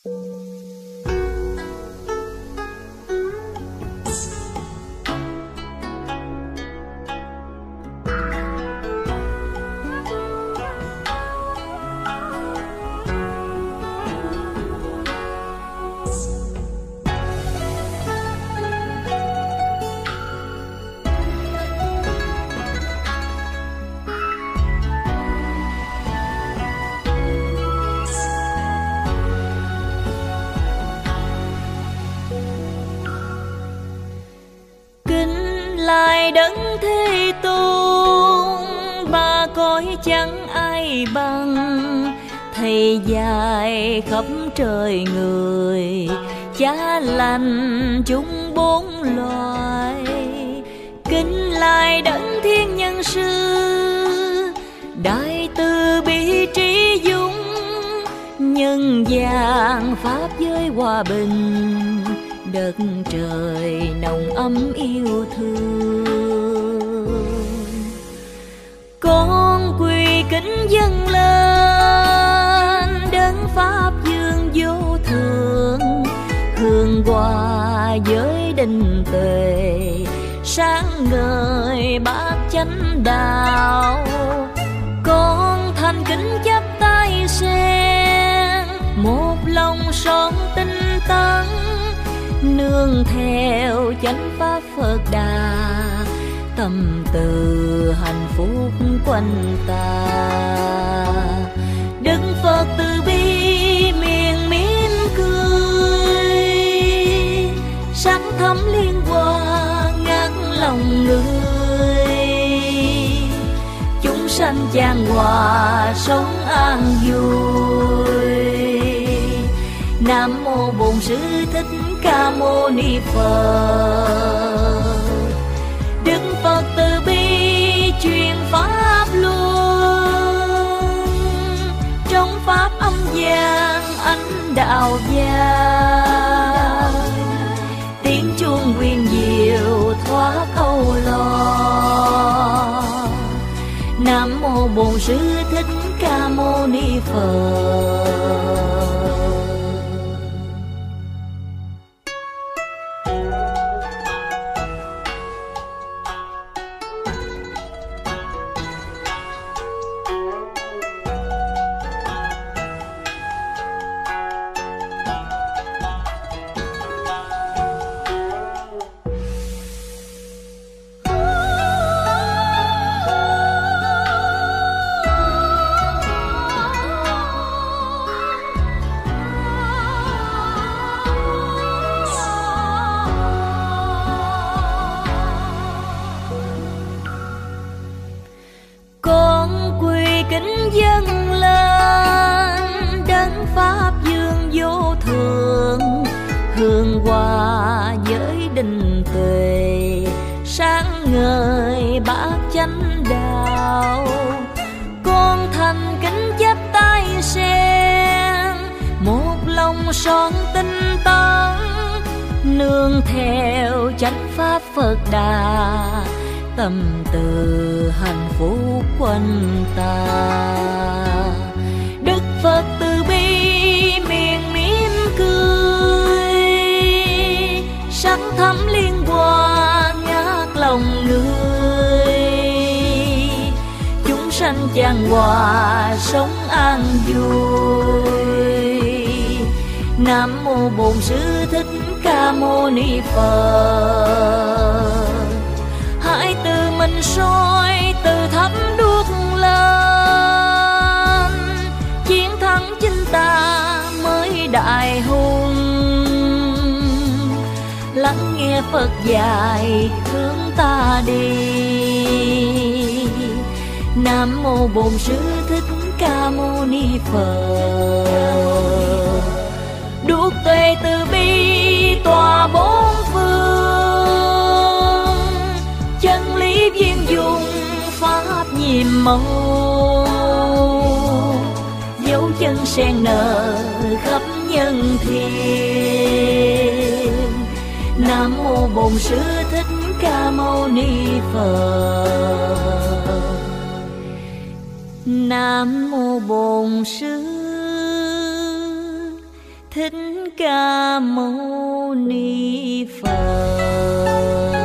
Lại đấng Thế Tôn, ba cõi chẳng ai bằng. Thầy dạy khắp trời người, Cha lành chúng bốn loài. Kính lại đấng Thiên Nhân Sư, đại từ bi trí dũng. Nhân gian pháp giới hòa bình, đất trời nồng ấm yêu thương. Con quỳ kính dâng lên đấng pháp dương vô thượng, hương hoa giới định tuệ, sáng ngời bát chánh đạo. Con thành kính chắp tay sen, một lòng son tinh tấn, nương theo chánh pháp Phật Đà, tâm từ hạnh phúc quanh ta. Đức Phật từ bi miền mỉm cười, sắc thắm liên hoa ngát lòng người. Chúng sanh chan hòa sống an vui. Nam mô Bổn Sư Thích Ca Mâu Ni Phật. Đức Phật từ bi truyền pháp luân, trong pháp âm gian ánh đạo vang. Tiếng chuông huyền diệu thoát âu lo. Nam mô Bổn Sư Thích Ca Mâu Ni Phật. Dâng lên đấng pháp dương vô thượng, hương hoa giới định tuệ, sáng ngời bát chánh đạo. Con thành kính chắp tay sen, một lòng son tinh tấn, nương theo chánh pháp Phật Đà, tâm từ hạnh phúc quanh ta. Đức Phật từ bi miền mỉm cười, sắc thắm liên hoa ngát lòng người. Chúng sanh chan hòa sống an vui. Nam mô Bổn Sư Thích Ca Mâu Ni Phật. Hãy tự mình soi từ thấp đuốc lên, chiến thắng chính ta mới đại hùng. Lắng nghe Phật dạy hướng ta đi. Nam mô Bổn Sư Thích Ca Mâu Ni Phật. Đuốc tuệ từ bi tỏa bốn phương, chân lý viên dung pháp nhiệm màu. Dấu chân sen nở khắp nhân thiên. Nam mô Bổn Sư Thích Ca Mâu Ni Phật. Nam mô Bổn Sư Thích Ca Mâu Ni Phật.